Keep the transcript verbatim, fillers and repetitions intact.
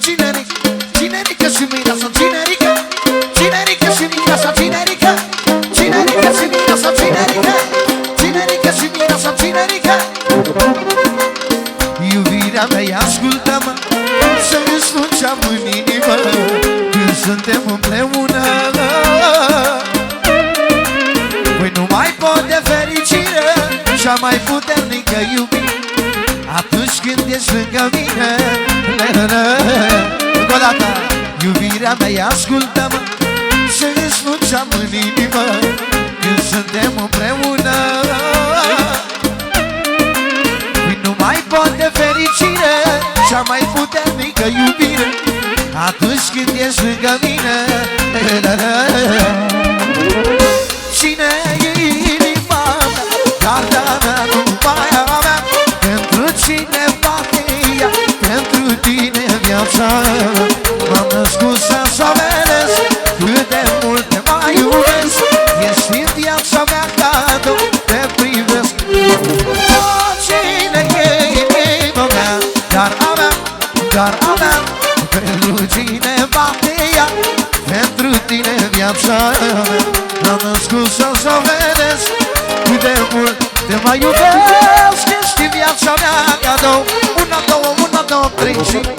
cinerică, cinerică și mireasa, cinerică, cinerică și mireasa, cinerică, cinerică și mireasa, cinerică, cinerică și mireasa, cinerică. Iubirea mea, ascultă-mă, să-mi spun ce-am în inimă când suntem împreună. Păi nu mai pot de fericire cea mai puternică iubire atunci când ești lângă mine. Încă o dată. Iubirea mea, ascultă-mă, să-mi spun ce-am în inimă când suntem împreună. Nu mai pot de fericire cea mai puternică iubire atunci când ești lângă mine. Cine e inima mea, garda mea, iubirea mea, pentru cine bate ea, pentru tine viața mea. M-am născut să-ți oferesc cât de mult te mai iubesc. Ești în viața mea cadou, te privesc. Dar a mea, dar a mea, pentru cine bate ea, pentru tine viața mea. M-am născut să-ți oferesc cât de mult te mai iubesc. Ești viața mea cadou. Una, două, una, două, trei și